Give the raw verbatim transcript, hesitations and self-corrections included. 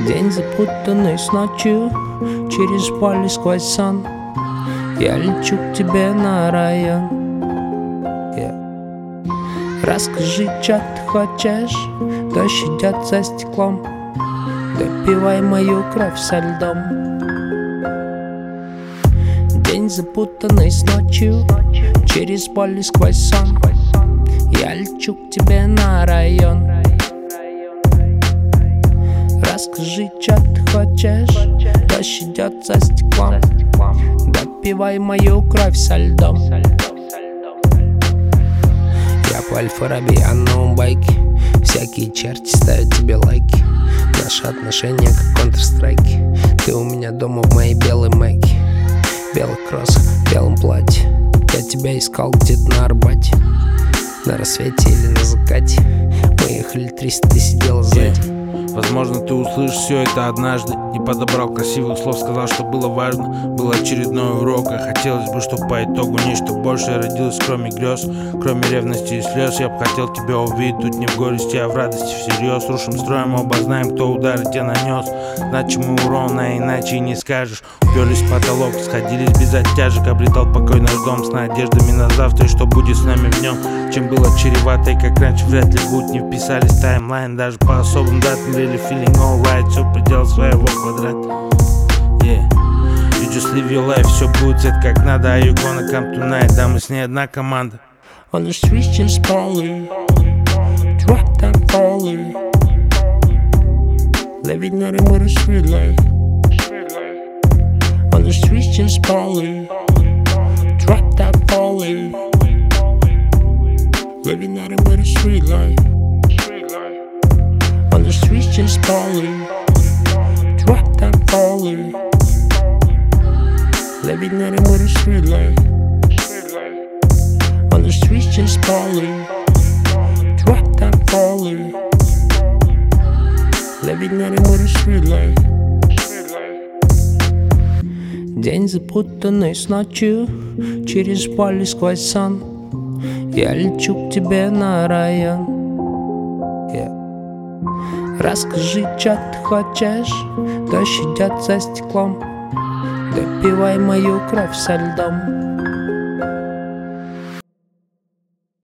День запутанный с ночью, через поле сквозь сон я лечу к тебе на район. yeah. Расскажи, чё ты хочешь, дождь идет за стеклом, допивай мою кровь со льдом. День запутанный с ночью, через поле сквозь сон я лечу к тебе на район. Расскажи, чё ты хочешь, дождь идет за стеклом, допивай мою кровь со льдом. Я по Аль-Фараби, я на умбайке, всякие черти ставят тебе лайки. Наши отношения как Counter-Strike. Ты у меня дома в моей белой мэке, белых кроссах, белом платье. Я тебя искал где-то на Арбате, на рассвете или на закате. Мы ехали триста, ты сидела сзади. yeah. Возможно, ты услышишь все это однажды. Не подобрал красивых слов, сказал, что было важно. Был очередной урок, а хотелось бы, чтобы по итогу нечто большее родилось, кроме грез, кроме ревности и слез. Я бы хотел тебя увидеть тут не в горести, а в радости всерьез. Рушим строим, оба знаем, кто удары тебе нанес. Значимый урон, а иначе и не скажешь. Уперлись в потолок, сходились без оттяжек. Обретал покой наш дом с надеждами на завтра и что будет с нами в нем. Чем было чревато и как раньше вряд ли будет. Не вписались в таймлайн даже по особым датам. Really feeling alright, все предел своего квадрата. Yeah, you just live your life, все будет цвет как надо. А you gonna come tonight, да мы с ней одна команда. On the streets just falling, dropped and falling, living nothing but a street life. On the streets just falling, dropped and falling, living nothing but a street life. On the streets just falling, dropped and falling, living nothing but a street life. On the streets just falling, dropped and falling, living nothing but a street life. День запутанный с ночью, через поле сквозь сон я лечу к тебе на район. yeah. Расскажи, чё ты хочешь, дождь идет за стеклом, допивай мою кровь со льдом.